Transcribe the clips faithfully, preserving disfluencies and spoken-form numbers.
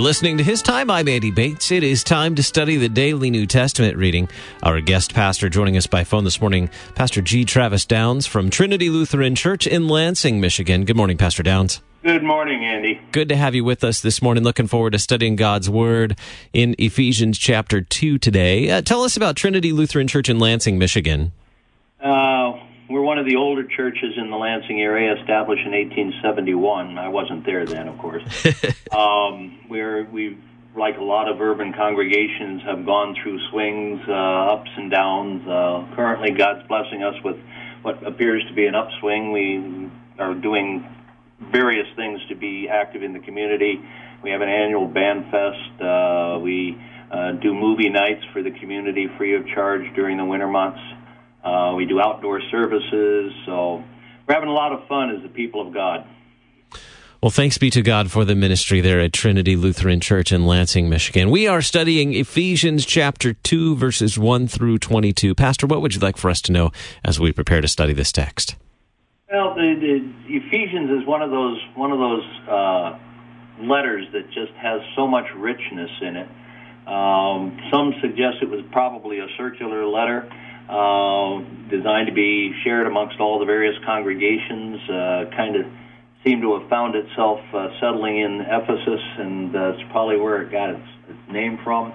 listening to His Time. I'm Andy Bates. It is time to study the daily New Testament reading. Our guest pastor joining us by phone this morning, Pastor G. Travis Downs from Trinity Lutheran Church in Lansing, Michigan. Good morning, Pastor Downs. Good morning, Andy. Good to have you with us this morning. Looking forward to studying God's Word in Ephesians chapter two today. Uh, tell us about Trinity Lutheran Church in Lansing, Michigan. Uh, we're one of the older churches in the Lansing area, established in eighteen seventy-one. I wasn't there then, of course. um, we're, we've, like a lot of urban congregations, have gone through swings, uh, ups and downs. Uh, currently, God's blessing us with what appears to be an upswing. We are doing various things to be active in the community. We have an annual band fest. Uh, we uh, do movie nights for the community free of charge during the winter months. Uh, we do outdoor services. So we're having a lot of fun as the people of God. Well, thanks be to God for the ministry there at Trinity Lutheran Church in Lansing, Michigan. We are studying Ephesians chapter two, verses one through twenty-two. Pastor, what would you like for us to know as we prepare to study this text? Well, the, the Ephesians is one of those one of those uh, letters that just has so much richness in it. Um, some suggest it was probably a circular letter uh, designed to be shared amongst all the various congregations. Uh, kind of seemed to have found itself uh, settling in Ephesus, and uh, it's probably where it got its, its name from.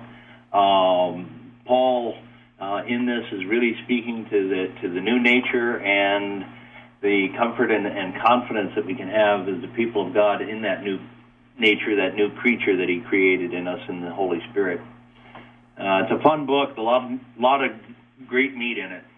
Um, Paul, uh, in this, is really speaking to the to the new nature and the comfort and, and confidence that we can have as the people of God in that new nature, that new creature that He created in us in the Holy Spirit. Uh, it's a fun book, a lot, lot of great meat in it.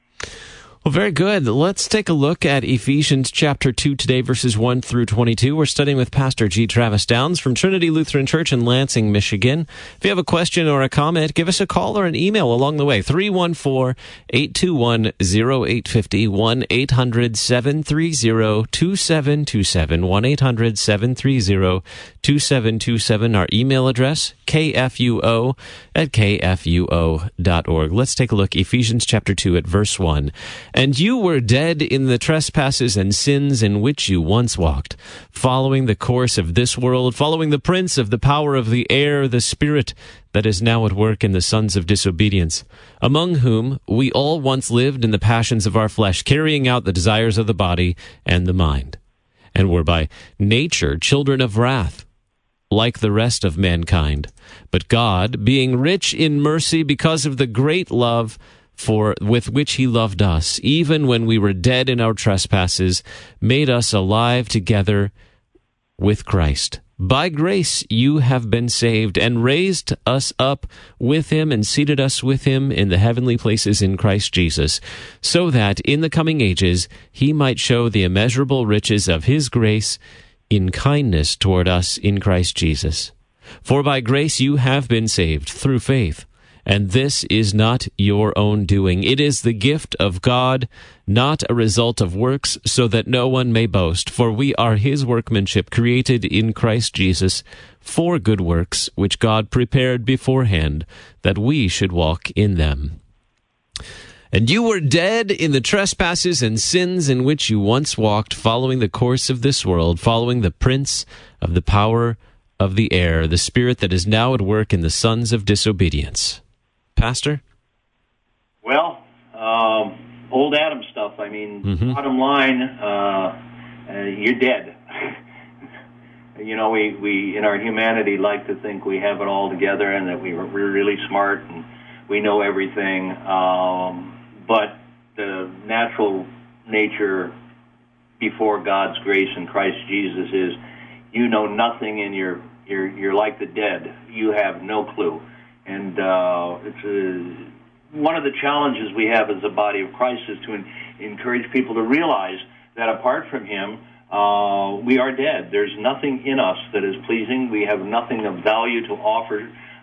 Well, very good. Let's take a look at Ephesians chapter two today, verses one through twenty-two. We're studying with Pastor G. Travis Downs from Trinity Lutheran Church in Lansing, Michigan. If you have a question or a comment, give us a call or an email along the way. three one four, eight two one, zero eight five zero, one eight hundred, seven three zero, two seven two seven, one eight hundred, seven three zero, two seven two seven. Our email address, k f u o at k f u o dot org. Let's take a look. Ephesians chapter two at verse one. And you were dead in the trespasses and sins in which you once walked, following the course of this world, following the prince of the power of the air, the spirit that is now at work in the sons of disobedience, among whom we all once lived in the passions of our flesh, carrying out the desires of the body and the mind, and were by nature children of wrath, like the rest of mankind. But God, being rich in mercy because of the great love for with which He loved us, even when we were dead in our trespasses, made us alive together with Christ. By grace you have been saved, and raised us up with Him, and seated us with Him in the heavenly places in Christ Jesus, so that in the coming ages He might show the immeasurable riches of His grace in kindness toward us in Christ Jesus. For by grace you have been saved through faith. And this is not your own doing. It is the gift of God, not a result of works, so that no one may boast. For we are His workmanship, created in Christ Jesus, for good works, which God prepared beforehand, that we should walk in them. And you were dead in the trespasses and sins in which you once walked, following the course of this world, following the prince of the power of the air, the spirit that is now at work in the sons of disobedience. Pastor? Well, um, old Adam stuff. I mean, mm-hmm. Bottom line, uh, uh, you're dead. You know, we, we, in our humanity, like to think we have it all together and that we, we're really smart and we know everything. Um, but the natural nature before God's grace in Christ Jesus is you know nothing and you're, you're, you're like the dead. You have no clue. And uh, it's a, one of the challenges we have as a body of Christ is to en- encourage people to realize that apart from Him, uh, we are dead. There's nothing in us that is pleasing. We have nothing of value to offer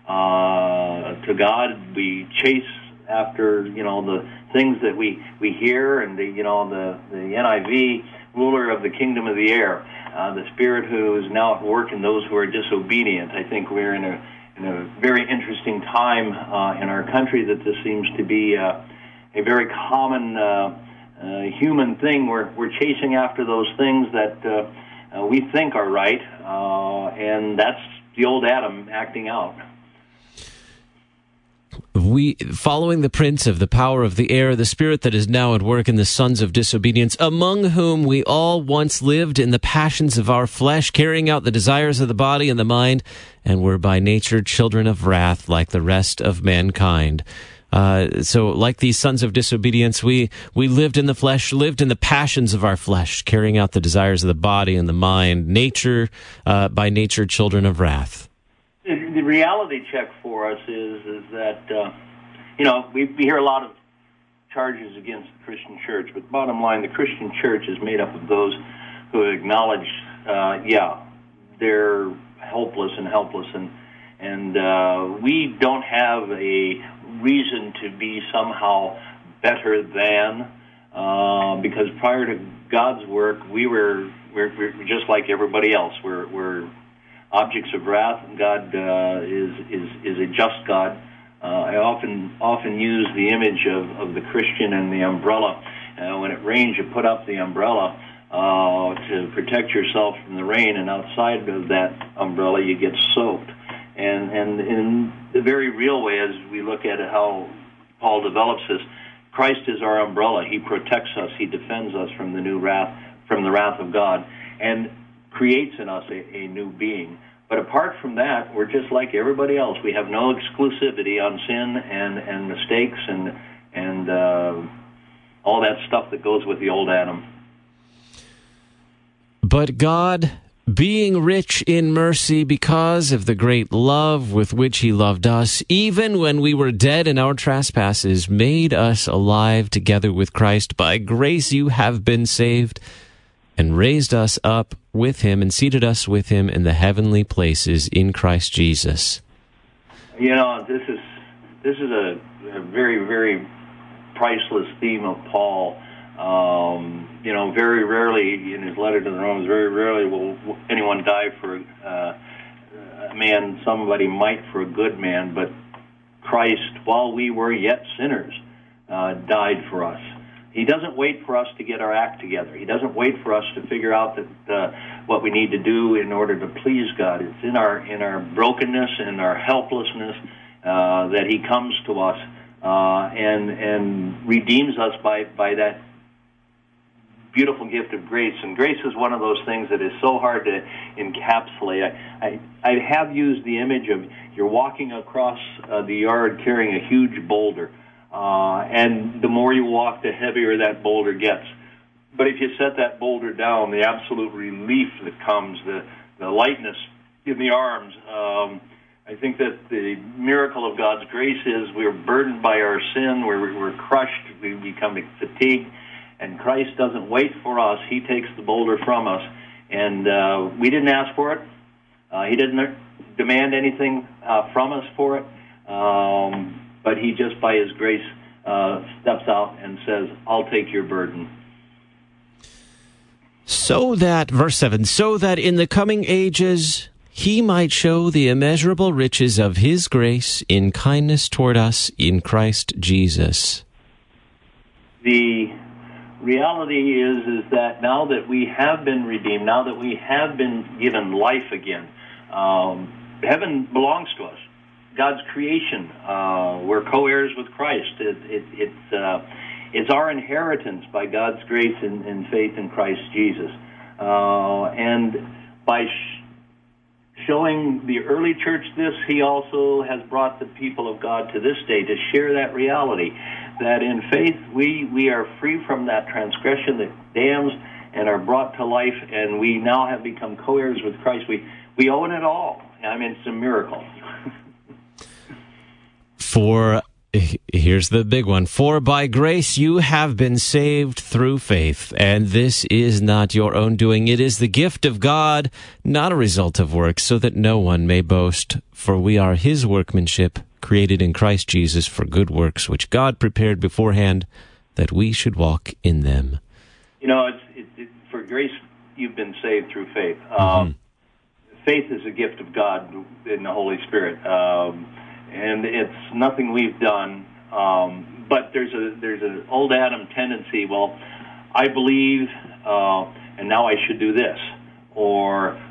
uh, to God. We chase after, you know, the things that we, we hear, and the, you know, the, the N I V, ruler of the kingdom of the air, uh, the spirit who is now at work in those who are disobedient. I think we're in a in a very interesting time uh, in our country that this seems to be uh, a very common uh, uh, human thing. We're, we're chasing after those things that uh, uh, we think are right, uh, and that's the old Adam acting out. We, following the prince of the power of the air, the spirit that is now at work in the sons of disobedience, among whom we all once lived in the passions of our flesh, carrying out the desires of the body and the mind, and were by nature children of wrath like the rest of mankind. Uh, so like these sons of disobedience, we, we lived in the flesh, lived in the passions of our flesh, carrying out the desires of the body and the mind, nature, uh, by nature children of wrath. The reality check for us is is that, uh, you know, we, we hear a lot of charges against the Christian church, but bottom line, the Christian church is made up of those who acknowledge, uh, yeah, they're hopeless and helpless, and, and uh, we don't have a reason to be somehow better than, uh, because prior to God's work, we were we're, we're just like everybody else. We're, we're objects of wrath. God uh, is is is a just God. Uh, I often often use the image of, of the Christian and the umbrella. Uh, when it rains, you put up the umbrella uh, to protect yourself from the rain, and outside of that umbrella, you get soaked. And and in the very real way, as we look at how Paul develops this, Christ is our umbrella. He protects us. He defends us from the new wrath, from the wrath of God, and creates in us a, a new being. But apart from that, we're just like everybody else. We have no exclusivity on sin and, and mistakes and and uh, all that stuff that goes with the old Adam. But God, being rich in mercy because of the great love with which he loved us, even when we were dead in our trespasses, made us alive together with Christ. By grace you have been saved, and raised us up with him and seated us with him in the heavenly places in Christ Jesus. You know, this is this is a, a very, very priceless theme of Paul. Um, you know, very rarely in his letter to the Romans, very rarely will anyone die for uh, a man. Somebody might for a good man, but Christ, while we were yet sinners, uh, died for us. He doesn't wait for us to get our act together. He doesn't wait for us to figure out that uh, what we need to do in order to please God. It's in our in our brokenness and our helplessness uh, that he comes to us uh, and and redeems us by, by that beautiful gift of grace. And grace is one of those things that is so hard to encapsulate. I, I, I have used the image of you're walking across uh, the yard carrying a huge boulder. Uh, and the more you walk, the heavier that boulder gets. But if you set that boulder down, the absolute relief that comes, the, the lightness in the arms, um, I think that the miracle of God's grace is we're burdened by our sin, we're, we're crushed, we become fatigued, and Christ doesn't wait for us. He takes the boulder from us, and uh, we didn't ask for it. Uh, he didn't demand anything uh, from us for it. Um, But he just, by his grace, uh, steps out and says, I'll take your burden. So that, verse seven, so that in the coming ages he might show the immeasurable riches of his grace in kindness toward us in Christ Jesus. The reality is, is that now that we have been redeemed, now that we have been given life again, um, heaven belongs to us. God's creation. Uh, we're co-heirs with Christ. It, it, it's uh, it's our inheritance by God's grace and, and faith in Christ Jesus. Uh, and by sh- showing the early church this, he also has brought the people of God to this day to share that reality, that in faith we, we are free from that transgression that damns and are brought to life, and we now have become co-heirs with Christ. We, we own it all. I mean, it's a miracle. For, here's the big one, for by grace you have been saved through faith, and this is not your own doing. It is the gift of God, not a result of works, so that no one may boast. For we are his workmanship, created in Christ Jesus for good works, which God prepared beforehand that we should walk in them. You know, it's, it, it, for grace you've been saved through faith. Mm-hmm. Um, faith is a gift of God in the Holy Spirit. Um And it's nothing we've done, um, but there's a there's an old Adam tendency. Well, I believe, uh, and now I should do this, or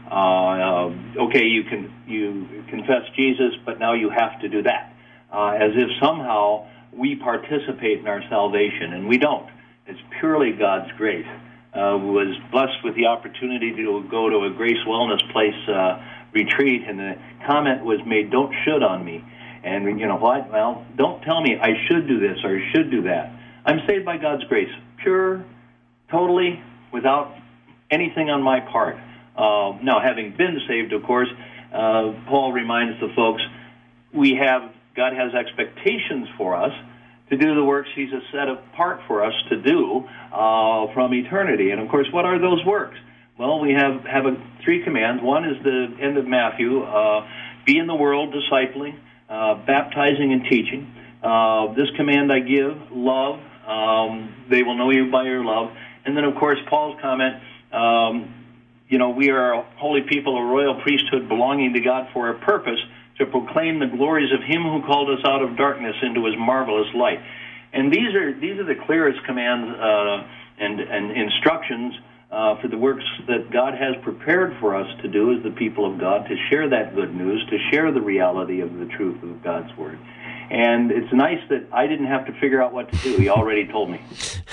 Uh, okay, you can you confess Jesus, but now you have to do that, uh, as if somehow we participate in our salvation, and we don't. It's purely God's grace. Uh, was blessed with the opportunity to go to a Grace Wellness Place uh, retreat, and the comment was made, "Don't should on me." And you know what? Well, don't tell me I should do this or I should do that. I'm saved by God's grace, pure, totally, without anything on my part. Uh, now, having been saved, of course, uh, Paul reminds the folks, we have God has expectations for us to do the works He's set apart for us to do uh, from eternity. And of course, what are those works? Well, we have have a, three commands. One is the end of Matthew: uh, be in the world, discipling, uh, baptizing, and teaching. Uh, this command I give: love. Um, they will know you by your love. And then, of course, Paul's comment. Um, You know, we are a holy people, a royal priesthood belonging to God for a purpose, to proclaim the glories of Him who called us out of darkness into His marvelous light. And these are these are the clearest commands uh, and, and instructions uh, for the works that God has prepared for us to do as the people of God, to share that good news, to share the reality of the truth of God's Word. And it's nice that I didn't have to figure out what to do. He already told me.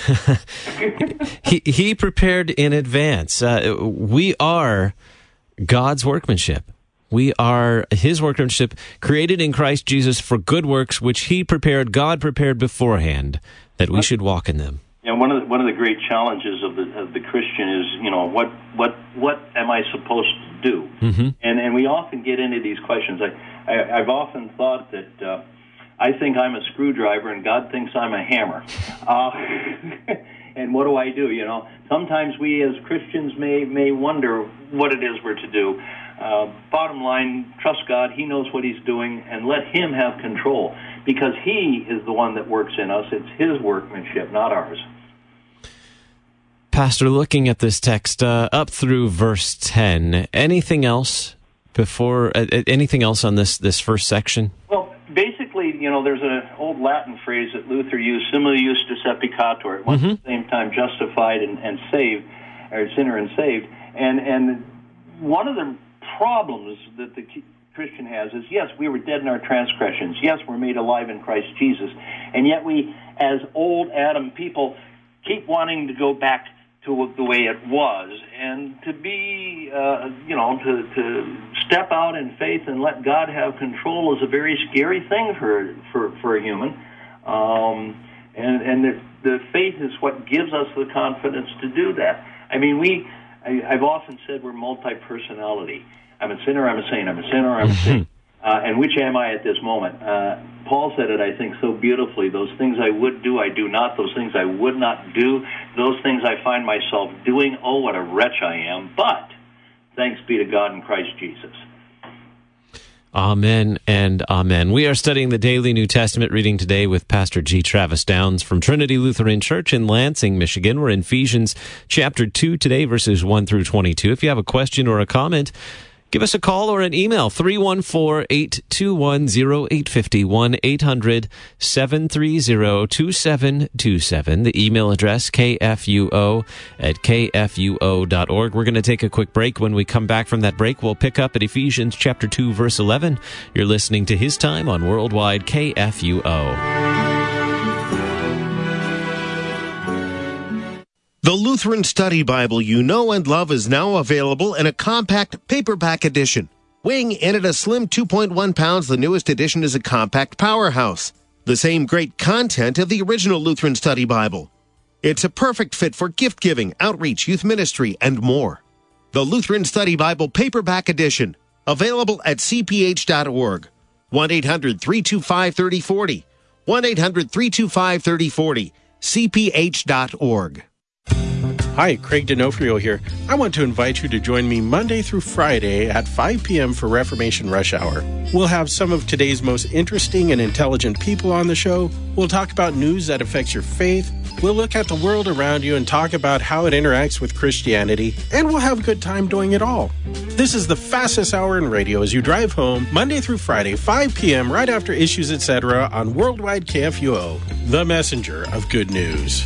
he, he prepared in advance. Uh, we are God's workmanship. We are His workmanship, created in Christ Jesus for good works, which He prepared, God prepared beforehand, that we should walk in them. Yeah, one of the, one of the great challenges of the of the Christian is, you know, what what what am I supposed to do? Mm-hmm. And and we often get into these questions. I, I I've often thought that. Uh, I think I'm a screwdriver, and God thinks I'm a hammer. Uh, and what do I do? You know, sometimes we as Christians may may wonder what it is we're to do. Uh, bottom line, trust God. He knows what He's doing, and let Him have control, because He is the one that works in us. It's His workmanship, not ours. Pastor, looking at this text uh, up through verse ten, anything else before? Uh, anything else on this this first section? Well, basically, you know, there's an old Latin phrase that Luther used, simul justus et peccator, at mm-hmm. the same time justified and, and saved, or sinner and saved. And and one of the problems that the Christian has is, yes, we were dead in our transgressions. Yes, we're made alive in Christ Jesus. And yet we, as old Adam people, keep wanting to go back to the way it was, and to be, uh, you know, to, to step out in faith and let God have control is a very scary thing for for, for a human. Um, and and the, the faith is what gives us the confidence to do that. I mean, we, I, I've often said we're multi-personality. I'm a sinner, I'm a saint, I'm a sinner, I'm a saint. Uh, and which am I at this moment? Uh, Paul said it, I think, so beautifully. Those things I would do, I do not. Those things I would not do, those things I find myself doing. Oh, what a wretch I am. But thanks be to God in Christ Jesus. Amen and amen. We are studying the Daily New Testament reading today with Pastor G. Travis Downs from Trinity Lutheran Church in Lansing, Michigan. We're in Ephesians chapter two today, verses one through twenty-two. If you have a question or a comment, give us a call or an email, three one four, eight two one, zero eight five zero, one eight hundred, seven three zero, two seven two seven. The email address, k f u o at k f u o dot org. We're going to take a quick break. When we come back from that break, we'll pick up at Ephesians chapter two, verse eleven. You're listening to His Time on Worldwide K F U O. The Lutheran Study Bible you know and love is now available in a compact paperback edition. Weighing in at a slim two point one pounds, the newest edition is a compact powerhouse. The same great content of the original Lutheran Study Bible. It's a perfect fit for gift-giving, outreach, youth ministry, and more. The Lutheran Study Bible paperback edition, available at c p h dot org. one eight hundred, three two five, three oh four oh. one eight hundred, three two five, three oh four oh. c p h dot org. Hi, Craig D'Onofrio here. I want to invite you to join me Monday through Friday at five p.m. for Reformation Rush Hour. We'll have some of today's most interesting and intelligent people on the show. We'll talk about news that affects your faith. We'll look at the world around you and talk about how it interacts with Christianity. And we'll have a good time doing it all. This is the fastest hour in radio as you drive home, Monday through Friday, five p.m., right after Issues, et cetera, on Worldwide K F U O, the messenger of good news.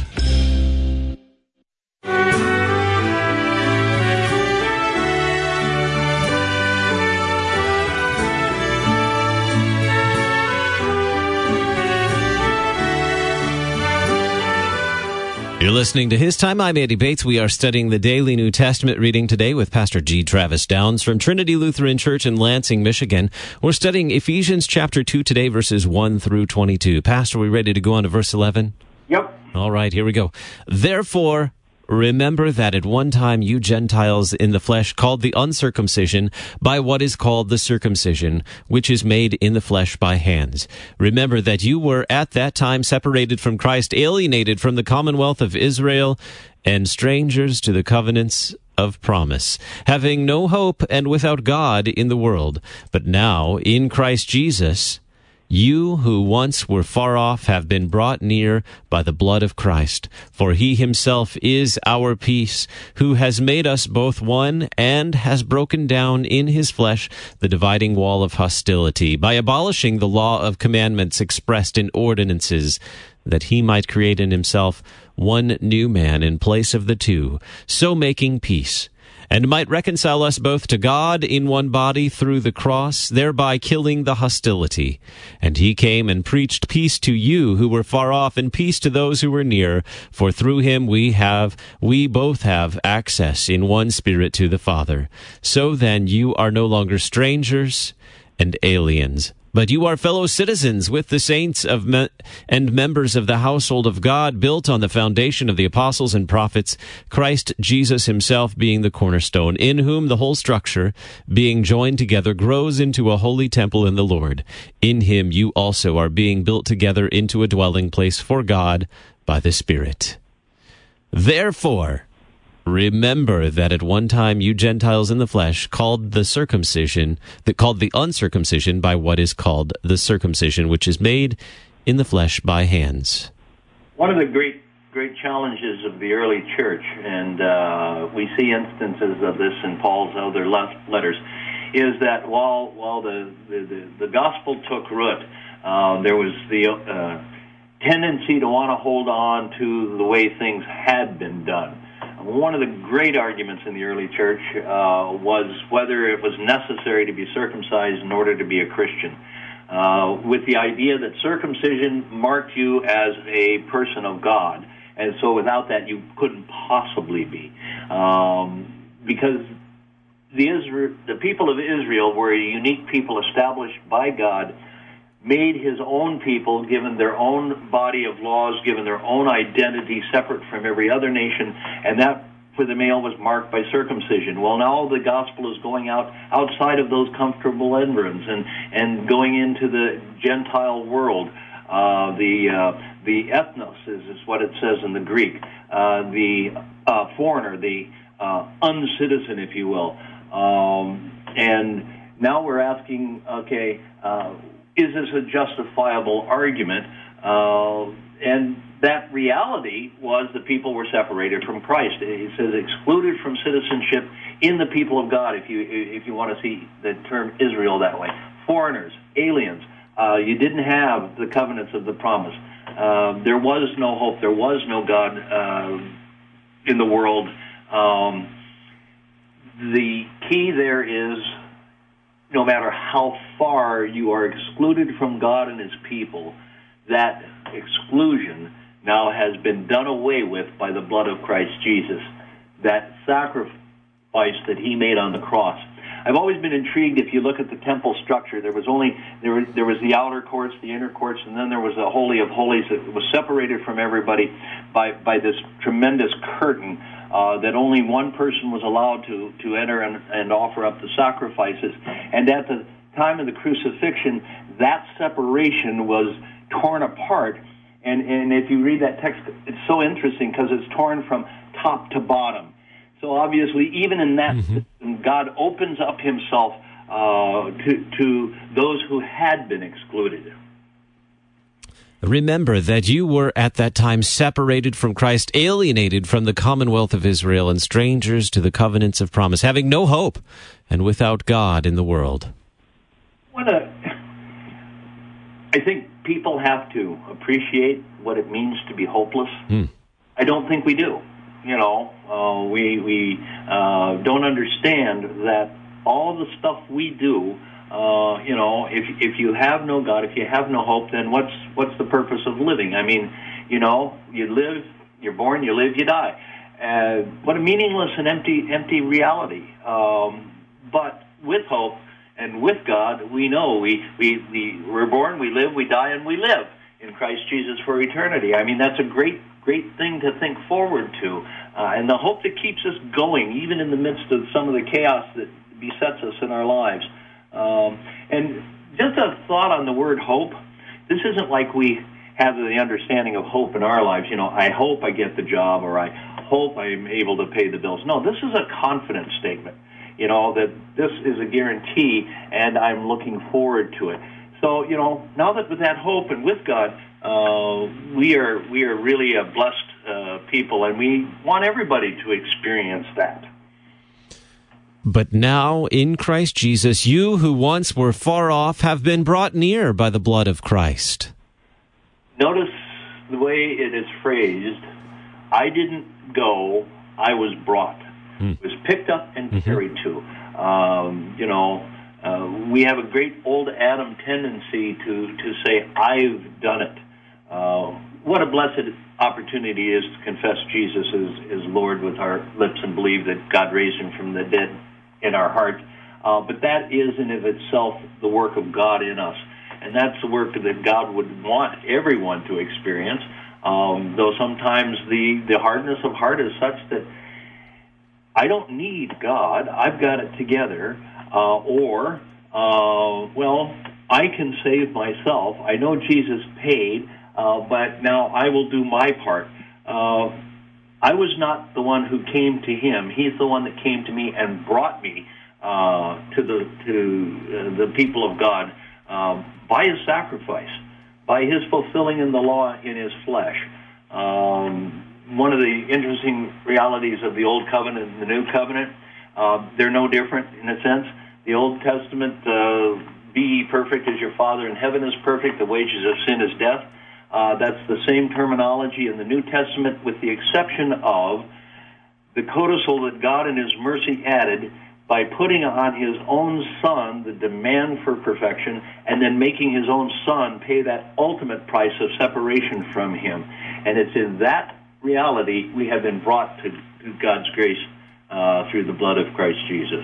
You're listening to His Time. I'm Andy Bates. We are studying the daily New Testament reading today with Pastor G. Travis Downs from Trinity Lutheran Church in Lansing, Michigan. We're studying Ephesians chapter two today, verses one through twenty-two. Pastor, are we ready to go on to verse eleven? Yep. All right, here we go. Therefore, remember that at one time you Gentiles in the flesh called the uncircumcision by what is called the circumcision, which is made in the flesh by hands. Remember that you were at that time separated from Christ, alienated from the commonwealth of Israel, and strangers to the covenants of promise, having no hope and without God in the world. But now, in Christ Jesus, you who once were far off have been brought near by the blood of Christ. For he himself is our peace, who has made us both one and has broken down in his flesh the dividing wall of hostility, by abolishing the law of commandments expressed in ordinances, that he might create in himself one new man in place of the two, so making peace, and might reconcile us both to God in one body through the cross, thereby killing the hostility. And he came and preached peace to you who were far off, and peace to those who were near. For through him we have, we both have access in one Spirit to the Father. So then you are no longer strangers and aliens, but you are fellow citizens with the saints of me- and members of the household of God, built on the foundation of the apostles and prophets, Christ Jesus himself being the cornerstone, in whom the whole structure, being joined together, grows into a holy temple in the Lord. In him you also are being built together into a dwelling place for God by the Spirit. Therefore, remember that at one time you Gentiles in the flesh called the circumcision, that called the uncircumcision by what is called the circumcision, which is made in the flesh by hands. One of the great, great challenges of the early church, and uh, we see instances of this in Paul's other letters, is that while while the the, the, the gospel took root, uh, there was the uh, tendency to want to hold on to the way things had been done. One of the great arguments in the early church uh, was whether it was necessary to be circumcised in order to be a Christian, uh, with the idea that circumcision marked you as a person of God, and so without that you couldn't possibly be. Um, because the, Isra- the people of Israel were a unique people established by God, made his own people, given their own body of laws, given their own identity separate from every other nation, and that for the male was marked by circumcision. Well, now the gospel is going out outside of those comfortable environs and, and going into the Gentile world. Uh, the uh, the ethnos is, is what it says in the Greek, uh, the uh, foreigner, the uh, uncitizen, if you will. Um, and now we're asking, okay, uh, is this a justifiable argument? Uh, and that reality was the people were separated from Christ. It says excluded from citizenship in the people of God, if you if you want to see the term Israel that way. Foreigners, aliens. Uh, you didn't have the covenants of the promise. Uh, there was no hope. There was no God uh, in the world. Um, the key there is, no matter how far you are excluded from God and his people, that exclusion now has been done away with by the blood of Christ Jesus, that sacrifice that he made on the cross. I've always been intrigued. If you look at the temple structure, there was only there was, there was the outer courts, the inner courts, and then there was the Holy of Holies that was separated from everybody by by this tremendous curtain uh, that only one person was allowed to to enter and, and offer up the sacrifices. And at the time of the crucifixion, that separation was torn apart. And and if you read that text, it's so interesting because it's torn from top to bottom. So obviously, even in that mm-hmm. system, God opens up himself uh, to, to those who had been excluded. Remember that you were at that time separated from Christ, alienated from the commonwealth of Israel, and strangers to the covenants of promise, having no hope and without God in the world. What a... I think people have to appreciate what it means to be hopeless. Hmm. I don't think we do. You know, uh, we we uh, don't understand that all the stuff we do, uh, you know, if if you have no God, if you have no hope, then what's what's the purpose of living? I mean, you know, you live You're born, you live, you die. Uh, what a meaningless and empty, empty reality. Um, but with hope and with God, we know we, we, we, we're born, we live, we die, and we live in Christ Jesus for eternity. I mean, that's a great, great thing to think forward to. Uh, and the hope that keeps us going, even in the midst of some of the chaos that besets us in our lives. Um, and just a thought on the word hope. This isn't like we have the understanding of hope in our lives. You know, I hope I get the job, or I hope I'm able to pay the bills. No, this is a confidence statement, you know, that this is a guarantee, and I'm looking forward to it. So, you know, now that with that hope and with God, uh, we are we are really a blessed uh, people, and we want everybody to experience that. But now, in Christ Jesus, you who once were far off have been brought near by the blood of Christ. Notice the way it is phrased. I didn't go, I was brought. Hmm. It was picked up and mm-hmm. carried to. Um, you know, uh, we have a great old Adam tendency to, to say, I've done it. Uh, what a blessed opportunity it is to confess Jesus as, as Lord with our lips and believe that God raised him from the dead in our hearts. Uh, but that is in of itself the work of God in us. And that's the work that God would want everyone to experience. Um, though sometimes the, the hardness of heart is such that I don't need God, I've got it together, uh, or, uh, well, I can save myself. I know Jesus paid, uh, but now I will do my part. Uh, I was not the one who came to him. He's the one that came to me and brought me uh, to the to uh, the people of God uh, by his sacrifice, by his fulfilling in the law in his flesh. Um, one of the interesting realities of the Old Covenant and the New Covenant, uh, they're no different in a sense. The Old Testament, uh, be ye perfect as your Father in heaven is perfect, the wages of sin is death. Uh, that's the same terminology in the New Testament, with the exception of the codicil that God in his mercy added by putting on his own Son the demand for perfection, and then making his own Son pay that ultimate price of separation from him. And it's in that reality we have been brought to, to God's grace uh, through the blood of Christ Jesus.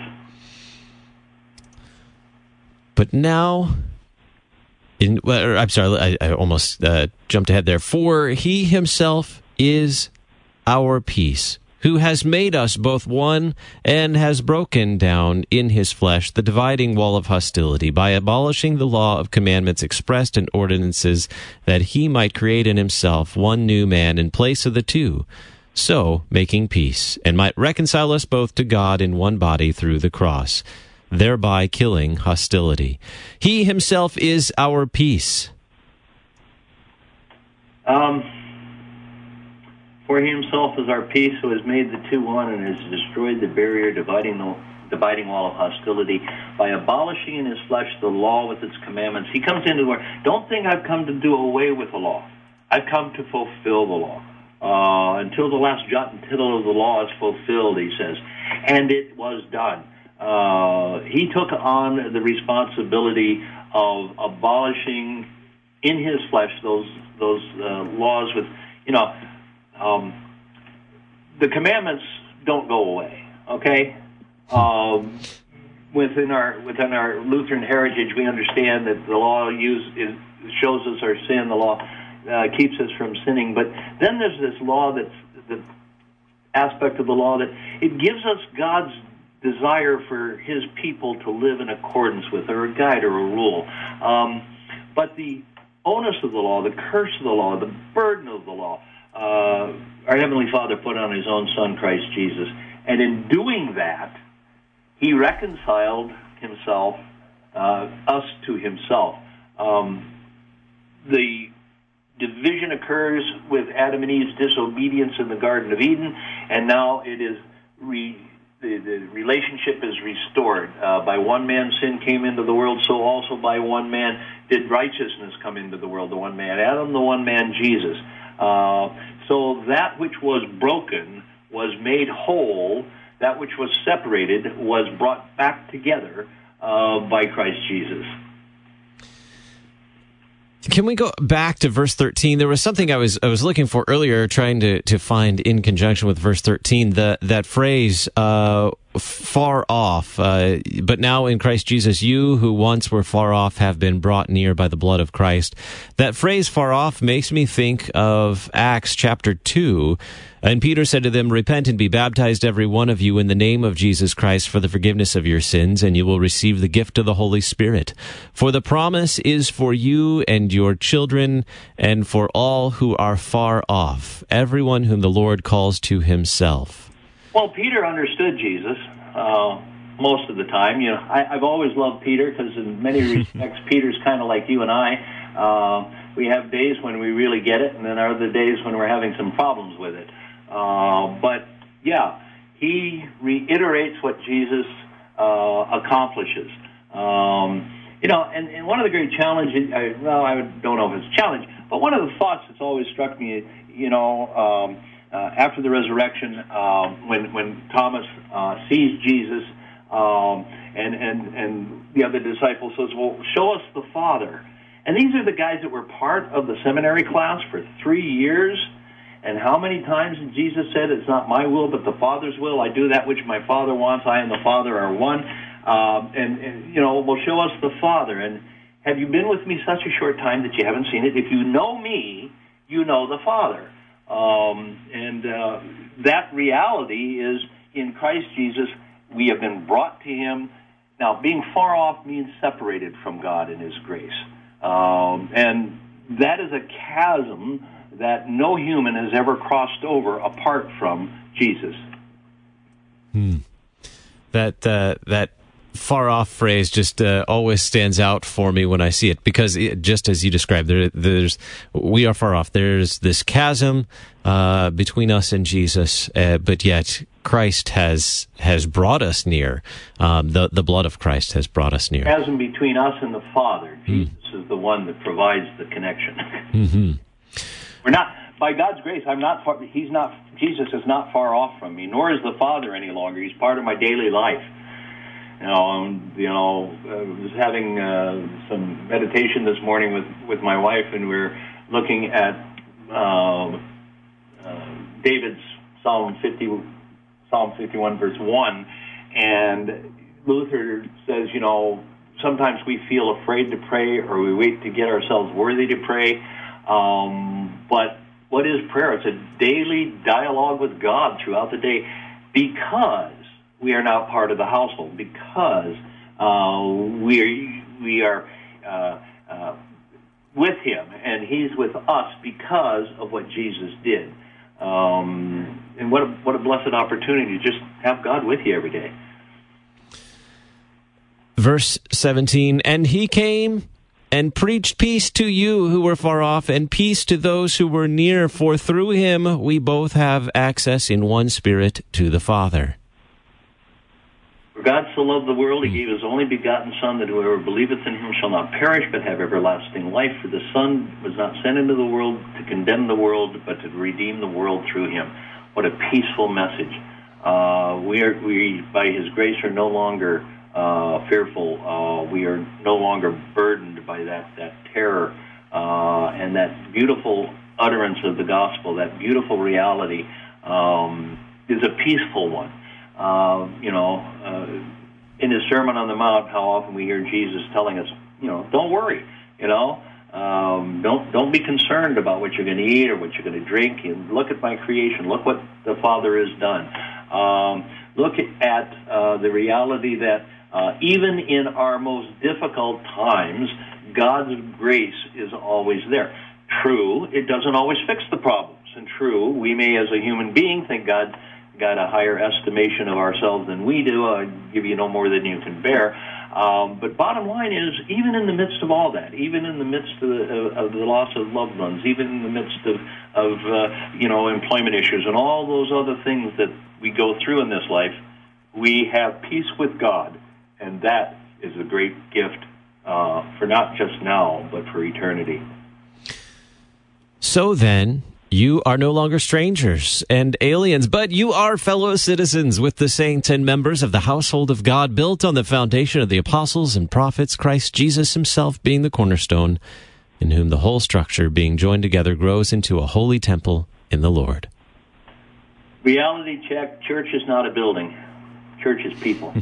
But now, in, well, I'm sorry, I, I almost uh, jumped ahead there. For he himself is our peace, who has made us both one and has broken down in his flesh the dividing wall of hostility by abolishing the law of commandments expressed in ordinances, that he might create in himself one new man in place of the two, so making peace, and might reconcile us both to God in one body through the cross, thereby killing hostility. He himself is our peace. Um... For he himself is our peace, who has made the two one and has destroyed the barrier dividing the dividing wall of hostility by abolishing in his flesh the law with its commandments. He comes into the world. Don't think I've come to do away with the law. I've come to fulfill the law. Uh, until the last jot and tittle of the law is fulfilled, he says. And it was done. Uh, he took on the responsibility of abolishing in his flesh those those uh, laws with, you know, Um, the commandments don't go away, okay? Um, within our within our Lutheran heritage, we understand that the law use, is, shows us our sin. The law uh, keeps us from sinning. But then there's this law that's the aspect of the law that it gives us God's desire for his people to live in accordance with, or a guide or a rule. Um, but the onus of the law, the curse of the law, the burden of the law, Uh, our Heavenly Father put on his own Son, Christ Jesus. And in doing that, he reconciled himself, uh, us to himself. Um, the division occurs with Adam and Eve's disobedience in the Garden of Eden, and now it is re, the, the relationship is restored. Uh, by one man sin came into the world, so also by one man did righteousness come into the world, the one man Adam, the one man Jesus. Uh, so that which was broken was made whole, that which was separated was brought back together uh, by Christ Jesus. Can we go back to verse thirteen? There was something I was I was looking for earlier, trying to, to find in conjunction with verse thirteen, the, that phrase, uh, far off, uh, but now in Christ Jesus, you who once were far off have been brought near by the blood of Christ. That phrase, far off, makes me think of Acts chapter two. And Peter said to them, repent and be baptized every one of you in the name of Jesus Christ for the forgiveness of your sins, and you will receive the gift of the Holy Spirit. For the promise is for you and your children, and for all who are far off, everyone whom the Lord calls to himself. Well, Peter understood Jesus uh, most of the time. You know, I, I've always loved Peter because in many respects, Peter's kind of like you and I. Uh, we have days when we really get it, and then there are other days when we're having some problems with it. Uh, but, yeah, he reiterates what Jesus uh, accomplishes. Um, you know, and, and one of the great challenges, I, well, I don't know if it's a challenge, but one of the thoughts that's always struck me, you know, um, uh, after the resurrection, uh, when, when Thomas uh, sees Jesus, um, and, and, and the other disciple says, well, show us the Father. And these are the guys that were part of the seminary class for three years. And how many times did Jesus said, it's not my will, but the Father's will. I do that which my Father wants. I and the Father are one. Um, and, and, you know, well, show us the Father. And have you been with me such a short time that you haven't seen it? If you know me, you know the Father. Um, and uh, that reality is in Christ Jesus, we have been brought to him. Now, being far off means separated from God in his grace. Um, and that is a chasm that no human has ever crossed over apart from Jesus. Hmm. That uh, that far off phrase just uh, always stands out for me when I see it, because it, just as you described, there, there's we are far off. There's this chasm uh, between us and Jesus, uh, but yet Christ has has brought us near. Um, the the blood of Christ has brought us near. Chasm between us and the Father. Jesus mm. is the one that provides the connection. Mm-hmm. We're not, by God's grace, I'm not far, he's not, Jesus is not far off from me, nor is the Father any longer. He's part of my daily life. You know, um, you know, I was having uh, some meditation this morning with, with my wife, and we we're looking at uh, uh, David's Psalm fifty, Psalm fifty-one, verse one, and Luther says, you know, sometimes we feel afraid to pray, or we wait to get ourselves worthy to pray. Um, but what is prayer? It's a daily dialogue with God throughout the day, because we are now part of the household, because uh, we are, we are uh, uh, with him, and he's with us because of what Jesus did. Um, and what a, what a blessed opportunity to just have God with you every day. Verse seventeen, and he came and preached peace to you who were far off, and peace to those who were near, for through him we both have access in one Spirit to the Father. For God so loved the world, he gave his only begotten Son, that whoever believeth in him shall not perish, but have everlasting life. For the Son was not sent into the world to condemn the world, but to redeem the world through him. What a peaceful message. Uh, we are, we, by his grace, are no longer Uh, fearful. Uh, we are no longer burdened by that, that terror uh, and that beautiful utterance of the gospel, that beautiful reality um, is a peaceful one. Uh, you know, uh, in his Sermon on the Mount, how often we hear Jesus telling us, you know, don't worry, you know, um, don't don't be concerned about what you're going to eat or what you're going to drink. And look at my creation. Look what the Father has done. Um, look at uh, the reality that Uh, even in our most difficult times, God's grace is always there. True, it doesn't always fix the problems. And true, we may as a human being think God got a higher estimation of ourselves than we do. I give you no more than you can bear. Um, but bottom line is, even in the midst of all that, even in the midst of the, of the loss of loved ones, even in the midst of, of uh, you know, employment issues and all those other things that we go through in this life, we have peace with God. And that is a great gift uh, for not just now, but for eternity. So then, you are no longer strangers and aliens, but you are fellow citizens with the saints and members of the household of God, built on the foundation of the apostles and prophets, Christ Jesus himself being the cornerstone, in whom the whole structure, being joined together, grows into a holy temple in the Lord. Reality check, church is not a building. Church is people.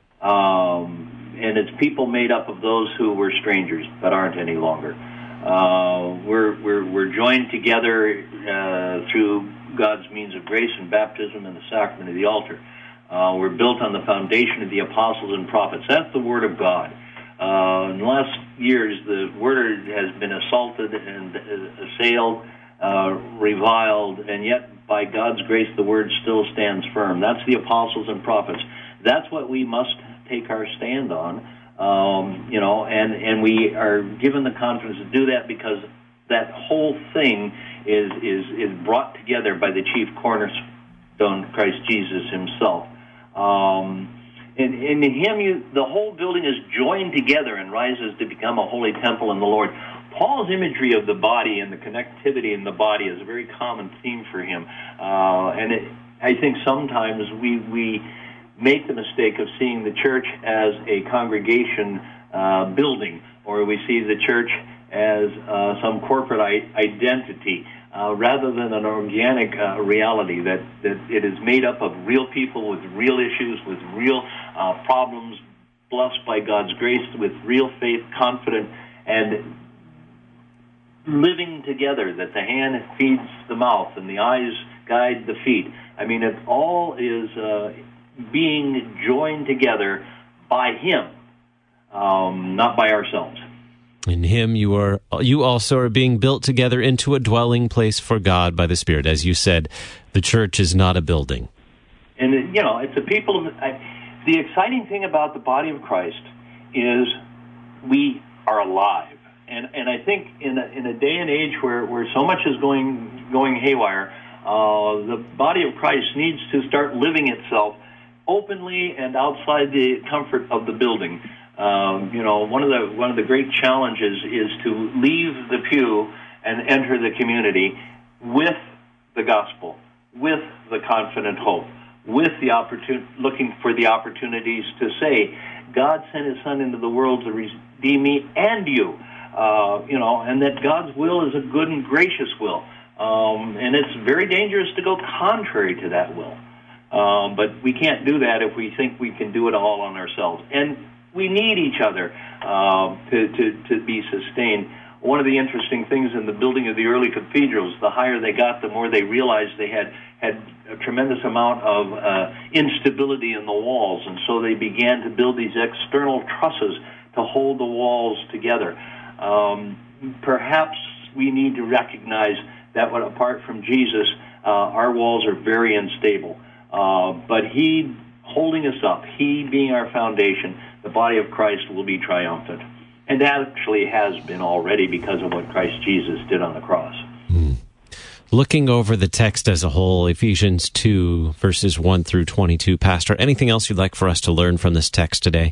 um, and it's people made up of those who were strangers but aren't any longer. Uh, we're, we're, we're joined together uh, through God's means of grace and baptism and the sacrament of the altar. Uh, we're built on the foundation of the apostles and prophets. That's the Word of God. Uh, in the last years, the Word has been assaulted and assailed, uh, reviled, and yet, by God's grace, the Word still stands firm. That's the apostles and prophets. That's what we must take our stand on, um, you know, and, and we are given the confidence to do that because that whole thing is, is, is brought together by the chief cornerstone, Christ Jesus himself. Um, and, and in him, you, the whole building is joined together and rises to become a holy temple in the Lord. Paul's imagery of the body and the connectivity in the body is a very common theme for him. Uh, and it, I think sometimes we, we make the mistake of seeing the church as a congregation uh, building, or we see the church as uh, some corporate I- identity. Uh, rather than an organic uh, reality that, that it is made up of real people with real issues, with real uh, problems, blessed by God's grace, with real faith, confident, and living together, that the hand feeds the mouth and the eyes guide the feet. I mean, it all is uh, being joined together by Him, um, not by ourselves. In him you are you also are being built together into a dwelling place for God by the Spirit. As you said, the church is not a building. And, you know, it's a people of... I, the exciting thing about the body of Christ is we are alive. And and I think in a, in a day and age where, where so much is going going haywire, uh, the body of Christ needs to start living itself openly and outside the comfort of the building. Um, you know, one of the one of the great challenges is to leave the pew and enter the community with the gospel, with the confident hope, with the opportun- looking for the opportunities to say, God sent His Son into the world to redeem me and you. Uh, you know, and that God's will is a good and gracious will, um, and it's very dangerous to go contrary to that will. Um, but we can't do that if we think we can do it all on ourselves. And we need each other uh, to, to, to be sustained. One of the interesting things in the building of the early cathedrals, the higher they got, the more they realized they had, had a tremendous amount of uh, instability in the walls, and so they began to build these external trusses to hold the walls together. Um, perhaps we need to recognize that when, apart from Jesus, uh, our walls are very unstable. Uh, but He holding us up, He being our foundation, the body of Christ will be triumphant. And that actually has been already because of what Christ Jesus did on the cross. Hmm. Looking over the text as a whole, Ephesians two, verses one through twenty-two, Pastor, anything else you'd like for us to learn from this text today?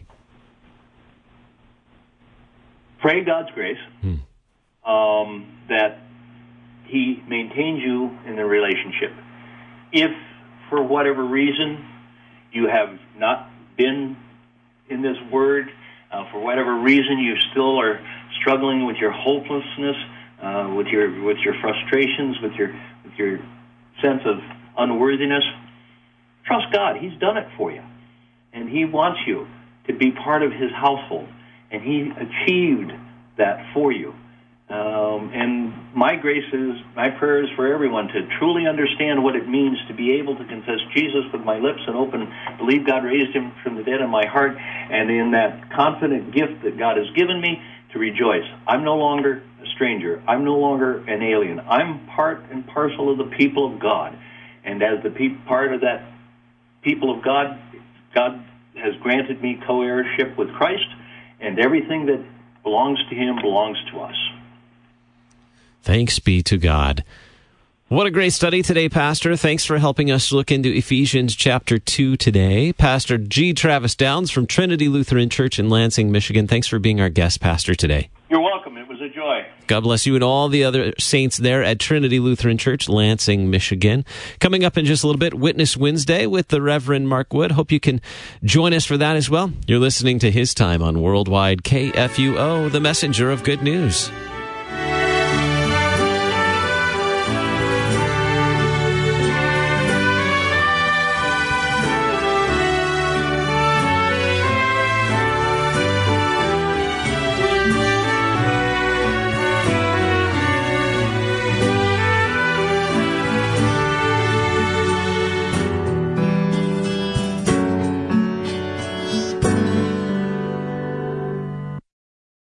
Pray God's grace, hmm. um, that He maintains you in the relationship. If, for whatever reason, you have not been in this Word, uh, for whatever reason you still are struggling with your hopelessness, uh, with your with your frustrations, with your with your sense of unworthiness, trust God. He's done it for you, and He wants you to be part of His household, and He achieved that for you. Um, and my grace is, my prayer is for everyone to truly understand what it means to be able to confess Jesus with my lips and open, believe God raised Him from the dead in my heart, and in that confident gift that God has given me, to rejoice. I'm no longer a stranger. I'm no longer an alien. I'm part and parcel of the people of God. And as the pe- part of that people of God, God has granted me co-heirship with Christ, and everything that belongs to Him belongs to us. Thanks be to God. What a great study today, Pastor. Thanks for helping us look into Ephesians chapter two today. Pastor G. Travis Downs from Trinity Lutheran Church in Lansing, Michigan. Thanks for being our guest pastor today. You're welcome. It was a joy. God bless you and all the other saints there at Trinity Lutheran Church, Lansing, Michigan. Coming up in just a little bit, Witness Wednesday with the Reverend Mark Wood. Hope you can join us for that as well. You're listening to His Time on Worldwide K F U O, the messenger of good news.